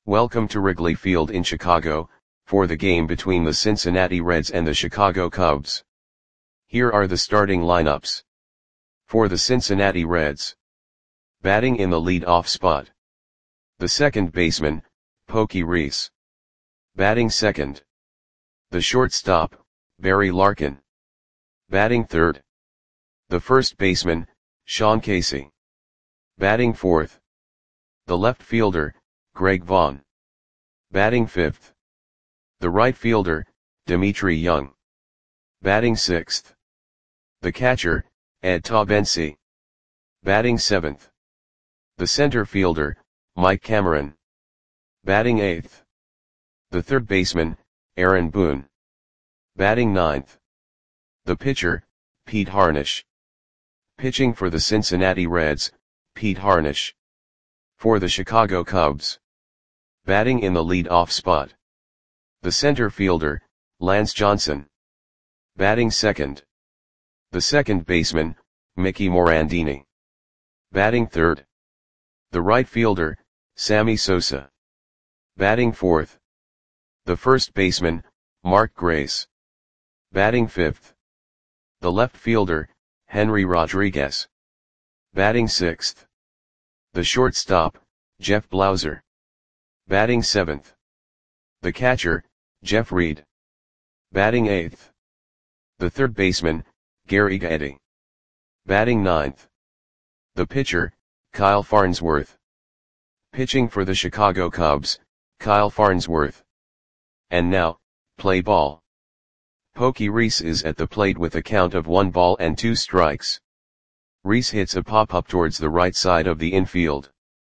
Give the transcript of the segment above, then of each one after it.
Welcome to Wrigley Field in Chicago, for the game between the Cincinnati Reds and the Chicago Cubs. Here are the starting lineups. For the Cincinnati Reds. Batting in the lead-off spot. The second baseman, Pokey Reese. Batting second. The shortstop, Barry Larkin. Batting third. The first baseman, Sean Casey. Batting fourth. The left fielder, Greg Vaughn. Batting fifth. The right fielder, Dmitri Young. Batting sixth. The catcher, Ed Taubensee. Batting seventh. The center fielder, Mike Cameron. Batting eighth. The third baseman, Aaron Boone. Batting ninth. The pitcher, Pete Harnisch. Pitching for the Cincinnati Reds, Pete Harnisch. For the Chicago Cubs. Batting in the lead-off spot. The center fielder, Lance Johnson. Batting second. The second baseman, Mickey Morandini. Batting third. The right fielder, Sammy Sosa. Batting fourth. The first baseman, Mark Grace. Batting fifth. The left fielder, Henry Rodriguez. Batting sixth. The shortstop, Jeff Blauser. Batting seventh. The catcher, Jeff Reed. Batting eighth. The third baseman, Gary Gaetti. Batting ninth. The pitcher, Kyle Farnsworth. Pitching for the Chicago Cubs, Kyle Farnsworth. And now, play ball. Pokey Reese is at the plate with a count of 1 ball and 2 strikes. Reese hits a pop-up towards the right side of the infield.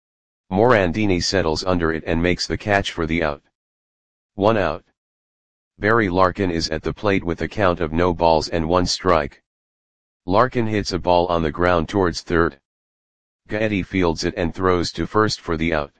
Morandini settles under it and makes the catch for the out. 1 out. Barry Larkin is at the plate with a count of no balls and 1 strike. Larkin hits a ball on the ground towards third. Gaetti fields it and throws to first for the out.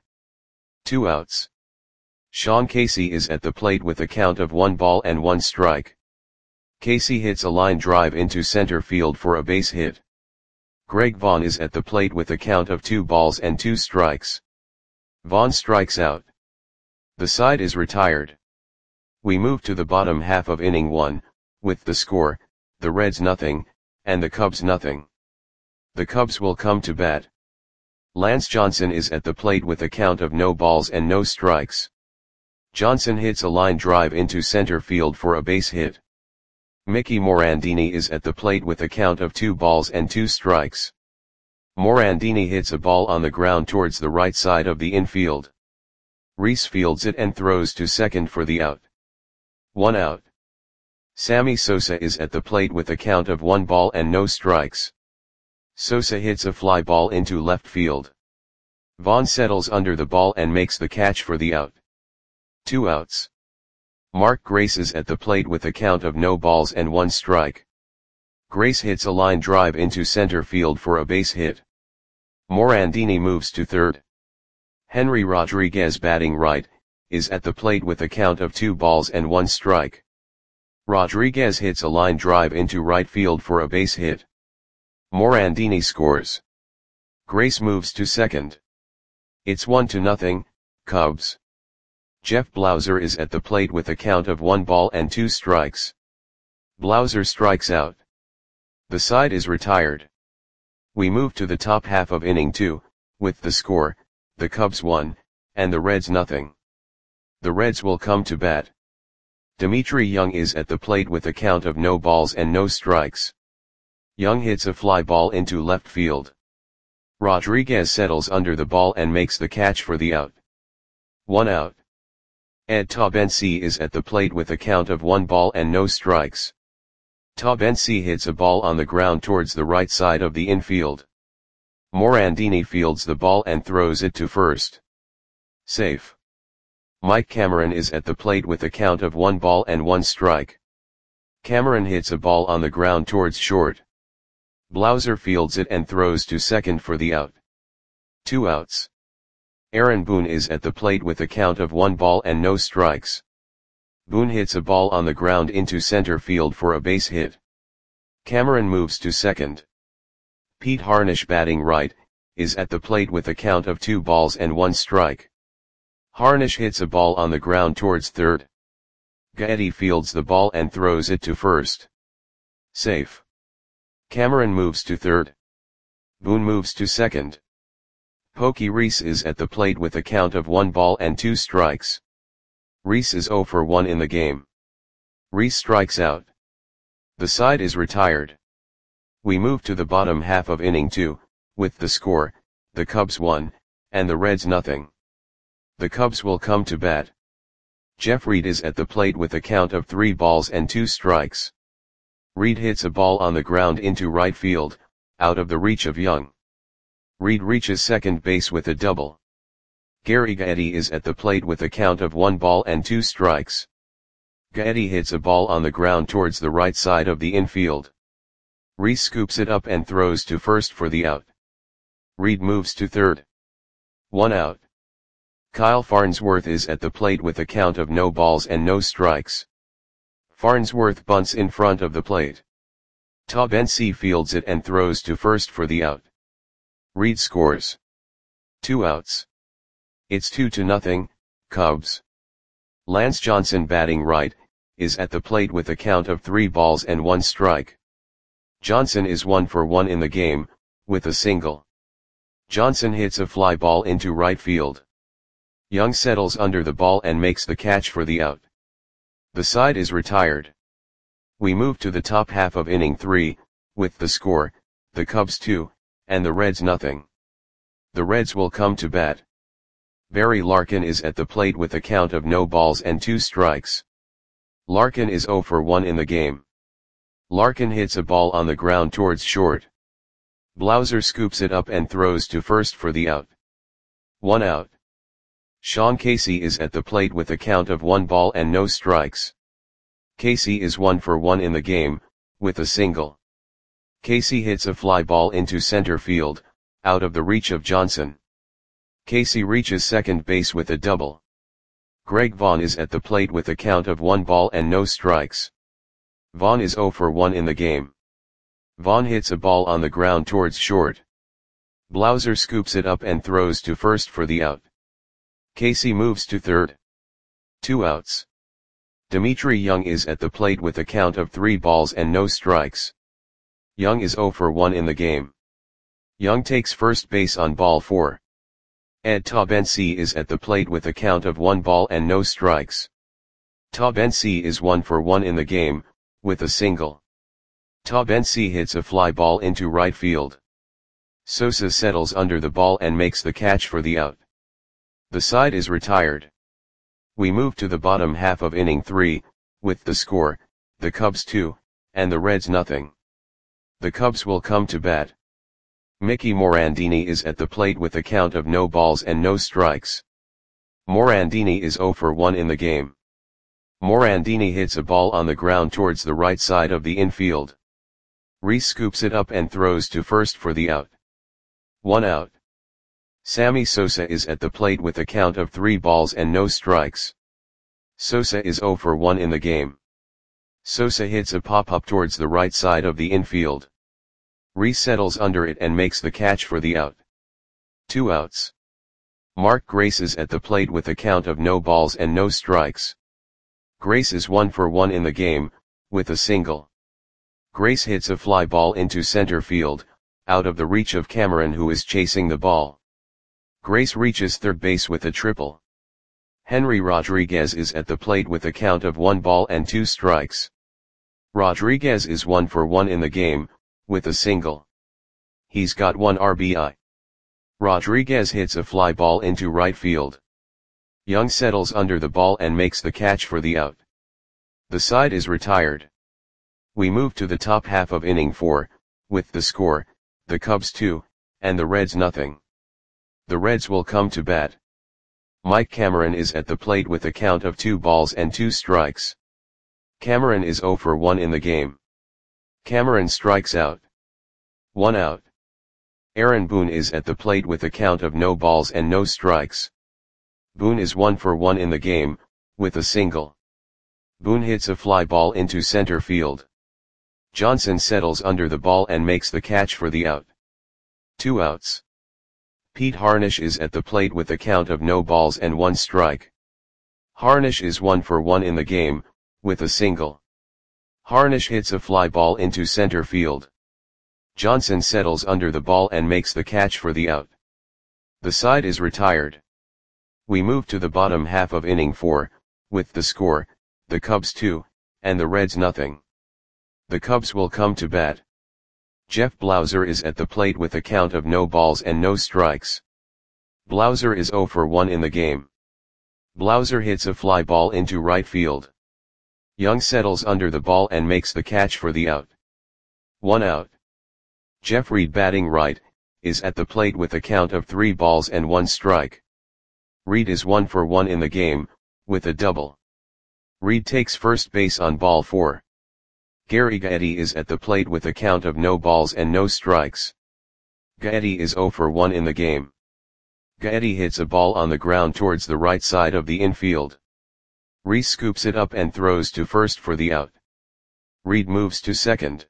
2 outs. Sean Casey is at the plate with a count of 1 ball and 1 strike. Casey hits a line drive into center field for a base hit. Greg Vaughn is at the plate with a count of 2 balls and 2 strikes. Vaughn strikes out. The side is retired. We move to the bottom half of inning 1, with the score, the Reds nothing, and the Cubs nothing. The Cubs will come to bat. Lance Johnson is at the plate with a count of no balls and no strikes. Johnson hits a line drive into center field for a base hit. Mickey Morandini is at the plate with a count of 2 balls and 2 strikes. Morandini hits a ball on the ground towards the right side of the infield. Reese fields it and throws to second for the out. 1 out. Sammy Sosa is at the plate with a count of 1 ball and no strikes. Sosa hits a fly ball into left field. Vaughn settles under the ball and makes the catch for the out. 2 outs. Mark Grace is at the plate with a count of no balls and 1 strike. Grace hits a line drive into center field for a base hit. Morandini moves to third. Henry Rodriguez, batting right, is at the plate with a count of 2 balls and 1 strike. Rodriguez hits a line drive into right field for a base hit. Morandini scores. Grace moves to second. It's 1-0, Cubs. Jeff Blauser is at the plate with a count of 1 ball and 2 strikes. Blauser strikes out. The side is retired. We move to the top half of inning 2, with the score, the Cubs 1, and the Reds nothing. The Reds will come to bat. Dmitri Young is at the plate with a count of no balls and no strikes. Young hits a fly ball into left field. Rodriguez settles under the ball and makes the catch for the out. 1 out. Ed Taubensee is at the plate with a count of 1 ball and no strikes. Taubensee hits a ball on the ground towards the right side of the infield. Morandini fields the ball and throws it to first. Safe. Mike Cameron is at the plate with a count of 1 ball and 1 strike. Cameron hits a ball on the ground towards short. Blauser fields it and throws to second for the out. 2 outs. Aaron Boone is at the plate with a count of 1 ball and no strikes. Boone hits a ball on the ground into center field for a base hit. Cameron moves to second. Pete Harnisch, batting right, is at the plate with a count of 2 balls and 1 strike. Harnish hits a ball on the ground towards third. Gaetti fields the ball and throws it to first. Safe. Cameron moves to third. Boone moves to second. Pokey Reese is at the plate with a count of 1 ball and 2 strikes. Reese is 0 for 1 in the game. Reese strikes out. The side is retired. We move to the bottom half of inning 2, with the score, the Cubs 1, and the Reds nothing. The Cubs will come to bat. Jeff Reed is at the plate with a count of 3 balls and 2 strikes. Reed hits a ball on the ground into right field, out of the reach of Young. Reed reaches second base with a double. Gary Gaetti is at the plate with a count of 1 ball and 2 strikes. Gaetti hits a ball on the ground towards the right side of the infield. Reese scoops it up and throws to first for the out. Reed moves to third. 1 out. Kyle Farnsworth is at the plate with a count of no balls and no strikes. Farnsworth bunts in front of the plate. Taubensee fields it and throws to first for the out. Reed scores. 2 outs. It's 2-0, Cubs. Lance Johnson, batting right, is at the plate with a count of 3 balls and 1 strike. Johnson is 1 for 1 in the game, with a single. Johnson hits a fly ball into right field. Young settles under the ball and makes the catch for the out. The side is retired. We move to the top half of inning 3, with the score, the Cubs 2, and the Reds nothing. The Reds will come to bat. Barry Larkin is at the plate with a count of no balls and 2 strikes. Larkin is 0 for 1 in the game. Larkin hits a ball on the ground towards short. Blauser scoops it up and throws to first for the out. 1 out. Sean Casey is at the plate with a count of 1 ball and no strikes. Casey is 1 for 1 in the game, with a single. Casey hits a fly ball into center field, out of the reach of Johnson. Casey reaches second base with a double. Greg Vaughn is at the plate with a count of 1 ball and no strikes. Vaughn is 0 for 1 in the game. Vaughn hits a ball on the ground towards short. Blauser scoops it up and throws to first for the out. Casey moves to third. 2 outs. Dimitri Young is at the plate with a count of 3 balls and no strikes. Young is 0 for 1 in the game. Young takes first base on ball 4. Ed Taubensee is at the plate with a count of 1 ball and no strikes. Taubensee is 1 for 1 in the game, with a single. Taubensee hits a fly ball into right field. Sosa settles under the ball and makes the catch for the out. The side is retired. We move to the bottom half of inning 3, with the score, the Cubs 2, and the Reds nothing. The Cubs will come to bat. Mickey Morandini is at the plate with a count of no balls and no strikes. Morandini is 0 for 1 in the game. Morandini hits a ball on the ground towards the right side of the infield. Reese scoops it up and throws to first for the out. 1 out. Sammy Sosa is at the plate with a count of 3 balls and no strikes. Sosa is 0 for 1 in the game. Sosa hits a pop-up towards the right side of the infield. Reese settles under it and makes the catch for the out. 2 outs. Mark Grace is at the plate with a count of no balls and no strikes. Grace is 1 for 1 in the game, with a single. Grace hits a fly ball into center field, out of the reach of Cameron, who is chasing the ball. Grace reaches third base with a triple. Henry Rodriguez is at the plate with a count of 1 ball and 2 strikes. Rodriguez is 1 for 1 in the game, with a single. He's got 1 RBI. Rodriguez hits a fly ball into right field. Young settles under the ball and makes the catch for the out. The side is retired. We move to the top half of inning 4, with the score, the Cubs 2, and the Reds nothing. The Reds will come to bat. Mike Cameron is at the plate with a count of 2 balls and 2 strikes. Cameron is 0 for 1 in the game. Cameron strikes out. 1 out. Aaron Boone is at the plate with a count of no balls and no strikes. Boone is 1 for 1 in the game, with a single. Boone hits a fly ball into center field. Johnson settles under the ball and makes the catch for the out. 2 outs. Pete Harnish is at the plate with a count of no balls and 1 strike. Harnish is 1 for 1 in the game, with a single. Harnish hits a fly ball into center field. Johnson settles under the ball and makes the catch for the out. The side is retired. We move to the bottom half of inning 4, with the score, the Cubs 2, and the Reds nothing. The Cubs will come to bat. Jeff Blauser is at the plate with a count of no balls and no strikes. Blauser is 0 for 1 in the game. Blauser hits a fly ball into right field. Young settles under the ball and makes the catch for the out. 1 out. Jeff Reed batting right, is at the plate with a count of 3 balls and 1 strike. Reed is 1 for 1 in the game, with a double. Reed takes first base on ball 4. Gary Gaetti is at the plate with a count of no balls and no strikes. Gaetti is 0 for 1 in the game. Gaetti hits a ball on the ground towards the right side of the infield. Reese scoops it up and throws to first for the out. Reed moves to second.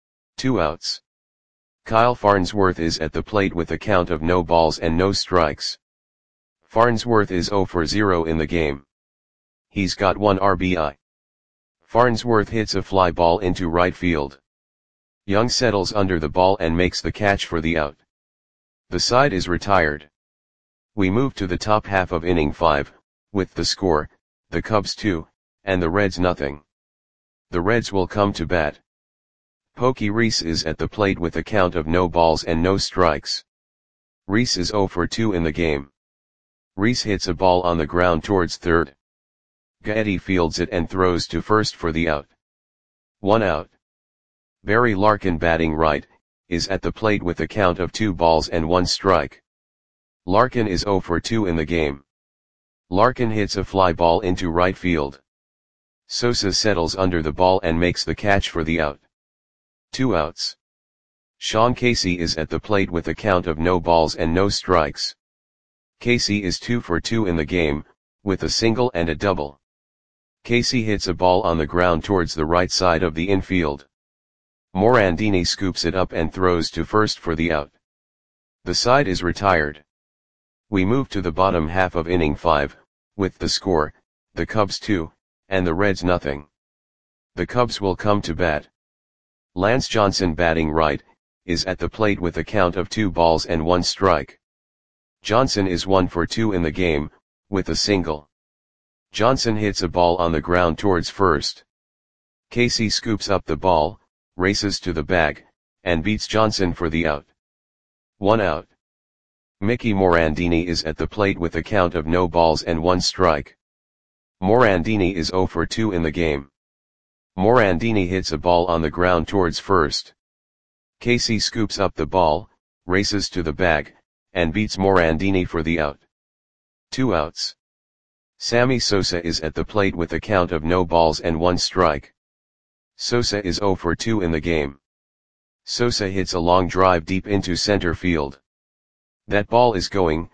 2 outs. Kyle Farnsworth is at the plate with a count of no balls and no strikes. Farnsworth is 0 for 0 in the game. He's got 1 RBI. Farnsworth hits a fly ball into right field. Young settles under the ball and makes the catch for the out. The side is retired. We move to the top half of inning 5, with the score, the Cubs 2, and the Reds nothing. The Reds will come to bat. Pokey Reese is at the plate with a count of no balls and no strikes. Reese is 0 for 2 in the game. Reese hits a ball on the ground towards third. Gaetti fields it and throws to first for the out. 1 out. Barry Larkin batting right, is at the plate with a count of 2 balls and 1 strike. Larkin is 0 for 2 in the game. Larkin hits a fly ball into right field. Sosa settles under the ball and makes the catch for the out. 2 outs. Sean Casey is at the plate with a count of no balls and no strikes. Casey is 2 for 2 in the game, with a single and a double. Casey hits a ball on the ground towards the right side of the infield. Morandini scoops it up and throws to first for the out. The side is retired. We move to the bottom half of inning 5, with the score, the Cubs 2, and the Reds nothing. The Cubs will come to bat. Lance Johnson batting right, is at the plate with a count of 2 balls and 1 strike. Johnson is 1 for 2 in the game, with a single. Johnson hits a ball on the ground towards first. Casey scoops up the ball, races to the bag, and beats Johnson for the out. 1 out. Mickey Morandini is at the plate with a count of no balls and 1 strike. Morandini is 0 for 2 in the game. Morandini hits a ball on the ground towards first. Casey scoops up the ball, races to the bag, and beats Morandini for the out. 2 outs. Sammy Sosa is at the plate with a count of no balls and 1 strike. Sosa is 0 for 2 in the game. Sosa hits a long drive deep into center field. That ball is gone.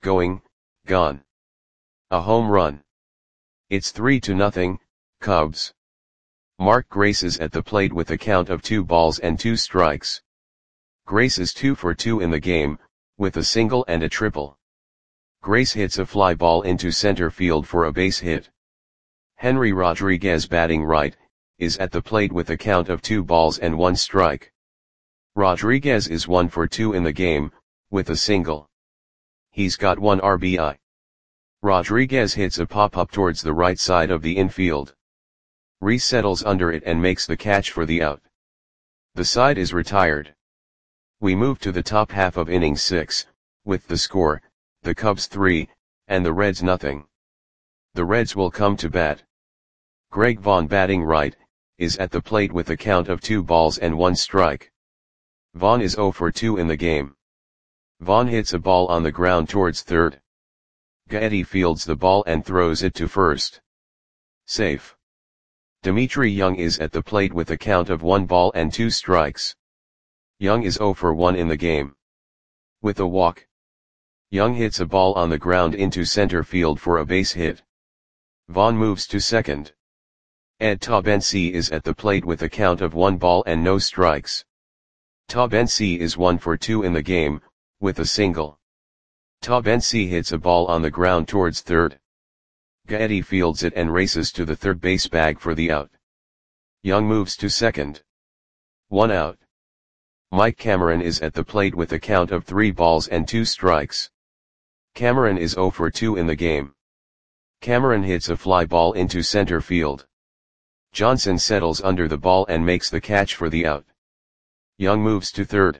A home run. It's 3-0, Cubs. Mark Grace is at the plate with a count of 2 balls and 2 strikes. Grace is 2 for 2 in the game, with a single and a triple. Grace hits a fly ball into center field for a base hit. Henry Rodriguez batting right, is at the plate with a count of 2 balls and 1 strike. Rodriguez is 1 for 2 in the game, with a single. He's got 1 RBI. Rodriguez hits a pop-up towards the right side of the infield. Reese settles under it and makes the catch for the out. The side is retired. We move to the top half of inning 6, with the score, the Cubs 3, and the Reds nothing. The Reds will come to bat. Greg Vaughn batting right, is at the plate with a count of 2 balls and 1 strike. Vaughn is 0 for 2 in the game. Vaughn hits a ball on the ground towards third. Gaetti fields the ball and throws it to first. Safe. Dimitri Young is at the plate with a count of 1 ball and 2 strikes. Young is 0 for 1 in the game. With a walk. Young hits a ball on the ground into center field for a base hit. Vaughn moves to second. Ed Taubensee is at the plate with a count of 1 ball and no strikes. Taubensee is 1 for 2 in the game, with a single. Tabensi hits a ball on the ground towards third. Gaetti fields it and races to the third base bag for the out. Young moves to second. 1 out. Mike Cameron is at the plate with a count of 3 balls and 2 strikes. Cameron is 0 for 2 in the game. Cameron hits a fly ball into center field. Johnson settles under the ball and makes the catch for the out. Young moves to third.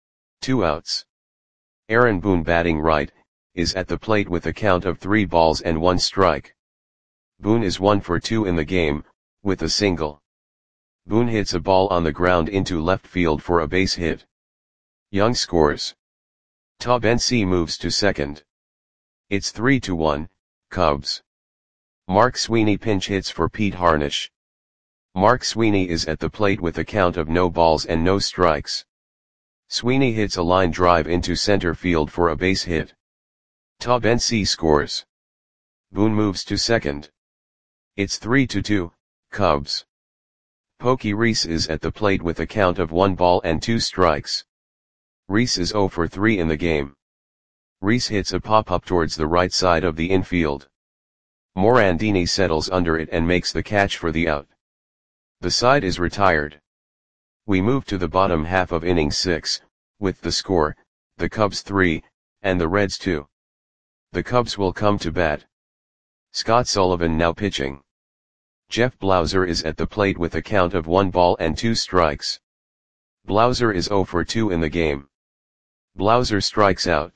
2 outs. Aaron Boone, batting right, is at the plate with a count of 3 balls and 1 strike. Boone is 1 for 2 in the game, with a single. Boone hits a ball on the ground into left field for a base hit. Young scores. Tabensi moves to second. It's 3-1, Cubs. Mark Sweeney pinch hits for Pete Harnisch. Mark Sweeney is at the plate with a count of no balls and no strikes. Sweeney hits a line drive into center field for a base hit. Tabensi scores. Boone moves to second. It's 3-2, Cubs. Pokey Reese is at the plate with a count of 1 ball and 2 strikes. Reese is 0 for 3 in the game. Reese hits a pop-up towards the right side of the infield. Morandini settles under it and makes the catch for the out. The side is retired. We move to the bottom half of inning 6, with the score, the Cubs 3, and the Reds 2. The Cubs will come to bat. Scott Sullivan now pitching. Jeff Blauser is at the plate with a count of 1 ball and 2 strikes. Blauser is 0 for 2 in the game. Blauser strikes out.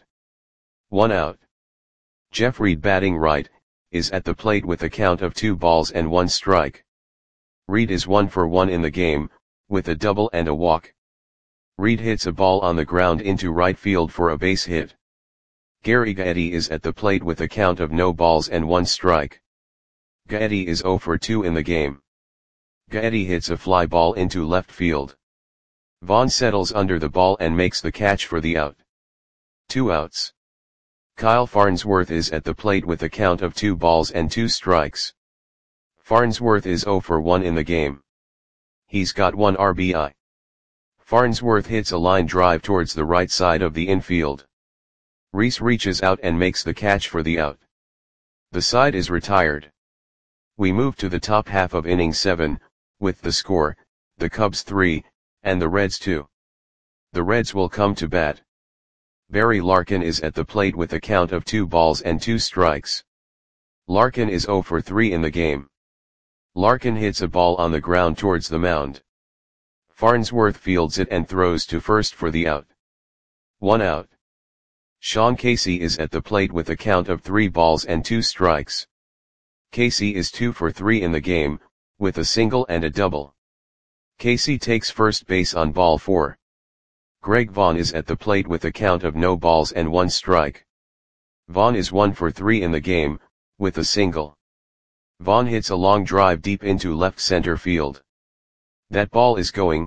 1 out. Jeff Reed, batting right, is at the plate with a count of 2 balls and 1 strike. Reed is 1 for 1 in the game, with a double and a walk. Reed hits a ball on the ground into right field for a base hit. Gary Gaetti is at the plate with a count of no balls and 1 strike. Gaetti is 0 for 2 in the game. Gaetti hits a fly ball into left field. Vaughn settles under the ball and makes the catch for the out. 2 outs. Kyle Farnsworth is at the plate with a count of 2 balls and 2 strikes. Farnsworth is 0 for 1 in the game. He's got 1 RBI. Farnsworth hits a line drive towards the right side of the infield. Reese reaches out and makes the catch for the out. The side is retired. We move to the top half of inning 7, with the score, the Cubs 3, and the Reds 2. The Reds will come to bat. Barry Larkin is at the plate with a count of 2 balls and 2 strikes. Larkin is 0 for 3 in the game. Larkin hits a ball on the ground towards the mound. Farnsworth fields it and throws to first for the out. 1 out. Sean Casey is at the plate with a count of 3 balls and 2 strikes. Casey is 2 for 3 in the game, with a single and a double. Casey takes first base on ball 4. Greg Vaughn is at the plate with a count of no balls and 1 strike. Vaughn is 1 for 3 in the game, with a single. Vaughn hits a long drive deep into left center field. That ball is gone.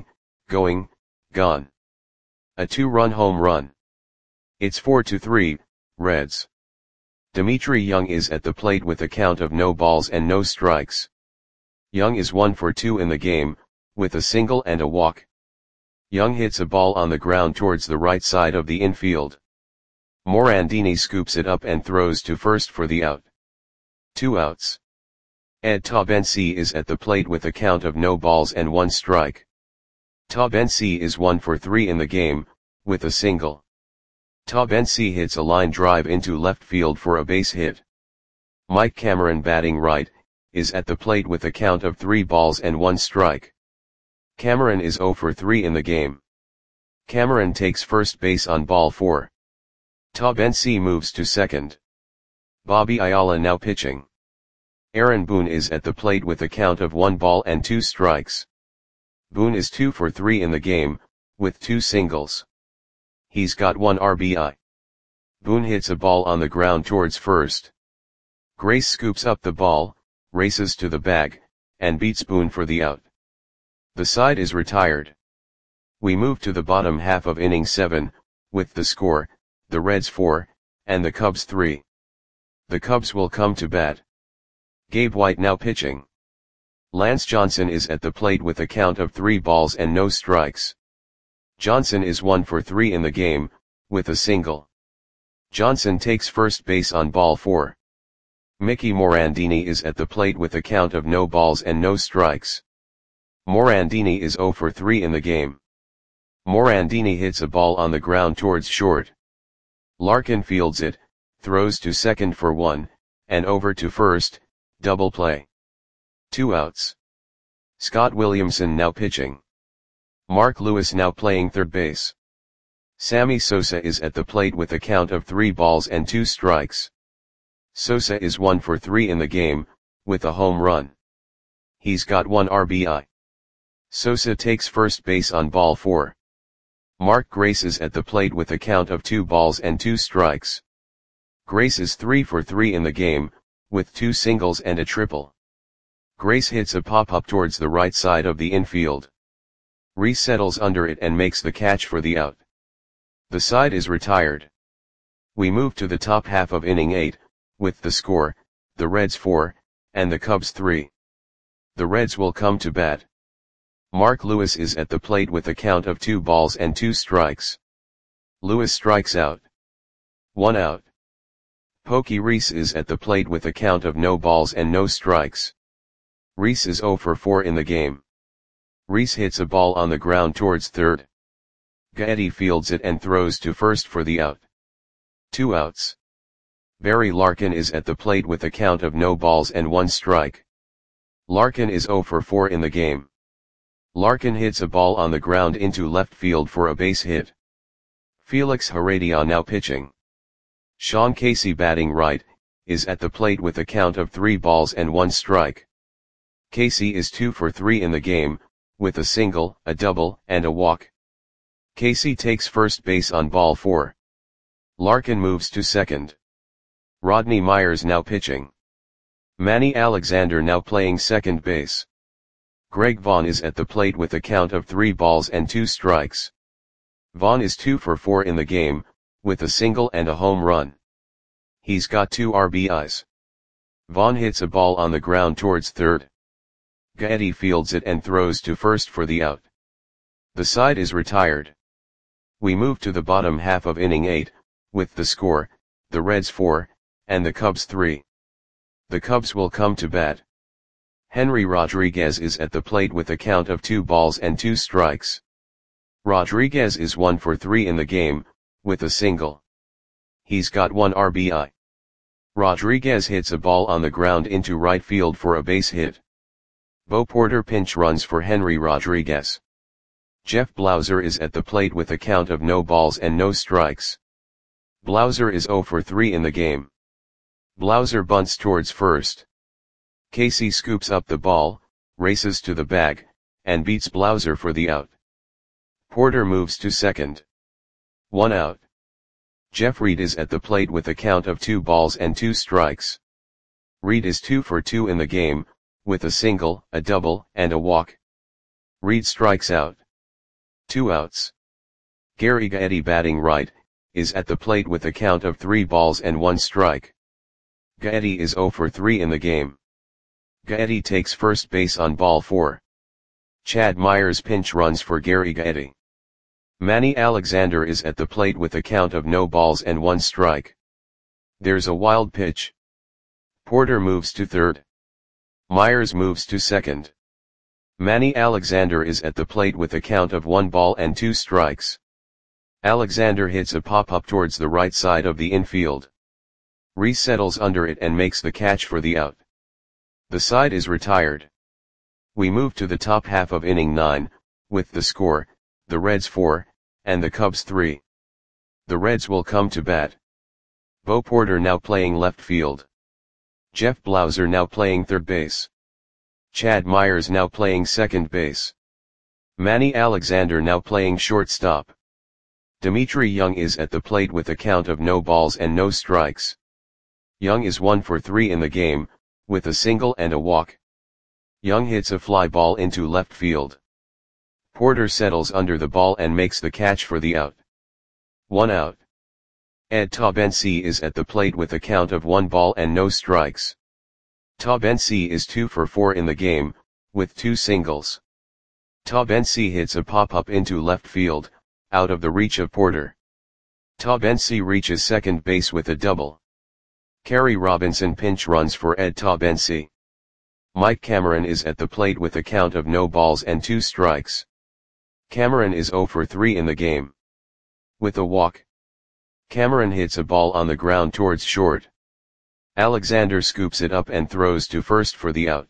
A 2-run home run. It's 4-3, Reds. Dimitri Young is at the plate with a count of no balls and no strikes. Young is 1 for 2 in the game, with a single and a walk. Young hits a ball on the ground towards the right side of the infield. Morandini scoops it up and throws to first for the out. 2 outs. Ed Tabensi is at the plate with a count of no balls and 1 strike. Tabensi is 1 for 3 in the game, with a single. Tabensi hits a line drive into left field for a base hit. Mike Cameron, batting right, is at the plate with a count of 3 balls and 1 strike. Cameron is 0 for 3 in the game. Cameron takes first base on ball 4. Tabensi moves to second. Bobby Ayala now pitching. Aaron Boone is at the plate with a count of 1 ball and 2 strikes. Boone is 2 for 3 in the game, with 2 singles. He's got 1 RBI. Boone hits a ball on the ground towards first. Grace scoops up the ball, races to the bag, and beats Boone for the out. The side is retired. We move to the bottom half of inning 7, with the score, the Reds 4, and the Cubs 3. The Cubs will come to bat. Gabe White now pitching. Lance Johnson is at the plate with a count of 3 balls and no strikes. Johnson is 1 for 3 in the game, with a single. Johnson takes first base on ball 4. Mickey Morandini is at the plate with a count of no balls and no strikes. Morandini is 0 for 3 in the game. Morandini hits a ball on the ground towards short. Larkin fields it, throws to second for 1, and over to first, double play. 2 outs. Scott Williamson now pitching. Mark Lewis now playing third base. Sammy Sosa is at the plate with a count of 3 balls and 2 strikes. Sosa is 1 for 3 in the game, with a home run. He's got 1 RBI. Sosa takes first base on ball 4. Mark Grace is at the plate with a count of 2 balls and 2 strikes. Grace is 3 for 3 in the game, with 2 singles and a triple. Grace hits a pop-up towards the right side of the infield. Reese settles under it and makes the catch for the out. The side is retired. We move to the top half of inning 8, with the score, the Reds 4, and the Cubs 3. The Reds will come to bat. Mark Lewis is at the plate with a count of 2 balls and 2 strikes. Lewis strikes out. 1 out. Pokey Reese is at the plate with a count of no balls and no strikes. Reese is 0 for 4 in the game. Reese hits a ball on the ground towards third. Gaetti fields it and throws to first for the out. 2 outs. Barry Larkin is at the plate with a count of no balls and 1 strike. Larkin is 0 for 4 in the game. Larkin hits a ball on the ground into left field for a base hit. Felix Heredia now pitching. Sean Casey batting right, is at the plate with a count of 3 balls and 1 strike. Casey is 2 for 3 in the game, with a single, a double, and a walk. Casey takes first base on ball 4. Larkin moves to second. Rodney Myers now pitching. Manny Alexander now playing second base. Greg Vaughn is at the plate with a count of 3 balls and 2 strikes. Vaughn is 2 for 4 in the game, with a single and a home run. He's got 2 RBIs. Vaughn hits a ball on the ground towards third. Gaetti fields it and throws to first for the out. The side is retired. We move to the bottom half of inning 8, with the score, the Reds 4, and the Cubs 3. The Cubs will come to bat. Henry Rodriguez is at the plate with a count of 2 balls and 2 strikes. Rodriguez is 1 for 3 in the game, with a single. He's got 1 RBI. Rodriguez hits a ball on the ground into right field for a base hit. Bo Porter pinch runs for Henry Rodriguez. Jeff Blauser is at the plate with a count of no balls and no strikes. Blauser is 0 for 3 in the game. Blauser bunts towards first. Casey scoops up the ball, races to the bag, and beats Blauser for the out. Porter moves to second. 1 out. Jeff Reed is at the plate with a count of 2 balls and 2 strikes. Reed is 2 for 2 in the game, with a single, a double, and a walk. Reed strikes out. 2 outs. Gary Gaetti batting right, is at the plate with a count of 3 balls and 1 strike. Gaetti is 0 for 3 in the game. Gaetti takes first base on ball 4. Chad Myers pinch runs for Gary Gaetti. Manny Alexander is at the plate with a count of no balls and 1 strike. There's a wild pitch. Porter moves to third. Myers moves to second. Manny Alexander is at the plate with a count of 1 ball and 2 strikes. Alexander hits a pop-up towards the right side of the infield. Reese settles under it and makes the catch for the out. The side is retired. We move to the top half of inning 9, with the score, the Reds 4, and the Cubs 3. The Reds will come to bat. Bo Porter now playing left field. Jeff Blauser now playing third base. Chad Myers now playing second base. Manny Alexander now playing shortstop. Dimitri Young is at the plate with a count of no balls and no strikes. Young is 1 for 3 in the game, with a single and a walk. Young hits a fly ball into left field. Porter settles under the ball and makes the catch for the out. 1 out. Ed Taubensee is at the plate with a count of 1 ball and no strikes. Taubensee is 2 for 4 in the game, with 2 singles. Taubensee hits a pop-up into left field, out of the reach of Porter. Taubensee reaches second base with a double. Kerry Robinson pinch runs for Ed Taubensee. Mike Cameron is at the plate with a count of no balls and 2 strikes. Cameron is 0 for 3 in the game. With a walk, Cameron hits a ball on the ground towards short. Alexander scoops it up and throws to first for the out.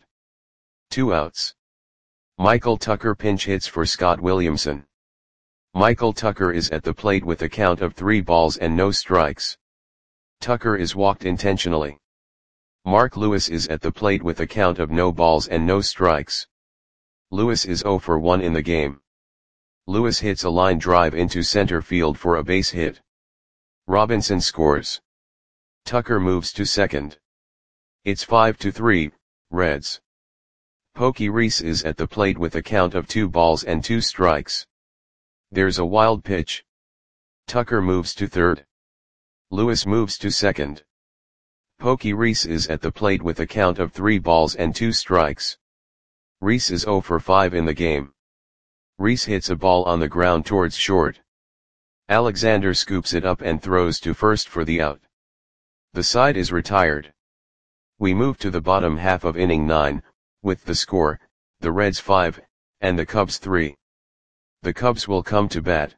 2 outs. Michael Tucker pinch hits for Scott Williamson. Michael Tucker is at the plate with a count of 3 balls and no strikes. Tucker is walked intentionally. Mark Lewis is at the plate with a count of no balls and no strikes. Lewis is 0 for 1 in the game. Lewis hits a line drive into center field for a base hit. Robinson scores. Tucker moves to second. It's 5-3, Reds. Pokey Reese is at the plate with a count of 2 balls and 2 strikes. There's a wild pitch. Tucker moves to third. Lewis moves to second. Pokey Reese is at the plate with a count of 3 balls and 2 strikes. Reese is 0 for 5 in the game. Reese hits a ball on the ground towards short. Alexander scoops it up and throws to first for the out. The side is retired. We move to the bottom half of inning 9, with the score, the Reds 5, and the Cubs 3. The Cubs will come to bat.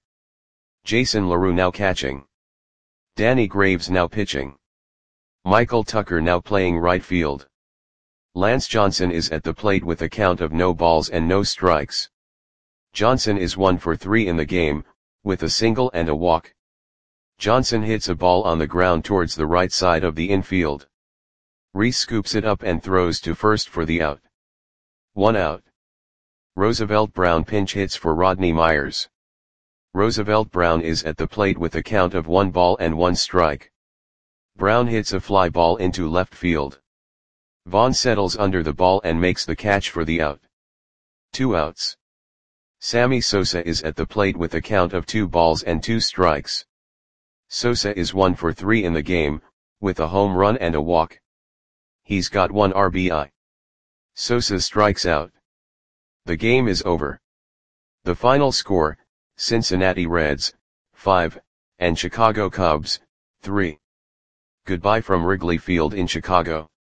Jason LaRue now catching. Danny Graves now pitching. Michael Tucker now playing right field. Lance Johnson is at the plate with a count of no balls and no strikes. Johnson is 1 for 3 in the game, with a single and a walk. Johnson hits a ball on the ground towards the right side of the infield. Reese scoops it up and throws to first for the out. 1 out. Roosevelt Brown pinch hits for Rodney Myers. Roosevelt Brown is at the plate with a count of 1 ball and 1 strike. Brown hits a fly ball into left field. Vaughn settles under the ball and makes the catch for the out. 2 outs. Sammy Sosa is at the plate with a count of 2 balls and 2 strikes. Sosa is 1 for 3 in the game, with a home run and a walk. He's got 1 RBI. Sosa strikes out. The game is over. The final score, Cincinnati Reds, 5, and Chicago Cubs, 3. Goodbye from Wrigley Field in Chicago.